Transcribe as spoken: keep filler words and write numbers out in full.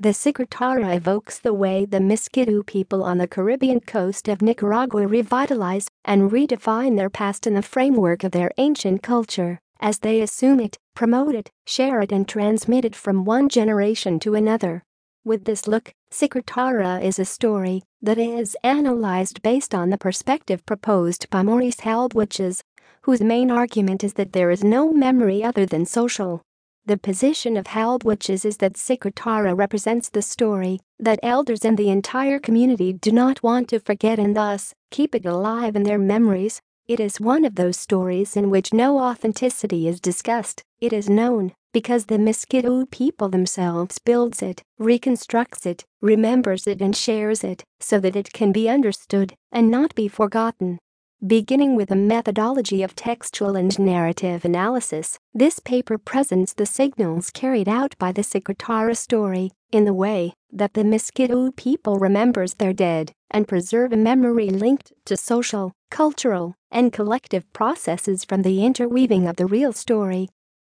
The Sikritara evokes the way the Miskito people on the Caribbean coast of Nicaragua revitalize and redefine their past in the framework of their ancient culture, as they assume it, promote it, share it and transmit it from one generation to another. With this look, Sikritara is a story that is analyzed based on the perspective proposed by Maurice Held-Witches, whose main argument is that there is no memory other than social. The position of Held-Witches is that Sikritara represents the story that elders and the entire community do not want to forget and thus keep it alive in their memories. It is one of those stories in which no authenticity is discussed. It is known because the Miskito people themselves builds it, reconstructs it, remembers it and shares it so that it can be understood and not be forgotten. Beginning with a methodology of textual and narrative analysis, this paper presents the signals carried out by the Sikritara story in the way that the Miskito people remembers their dead and preserve a memory linked to social, cultural, and collective processes from the interweaving of the real story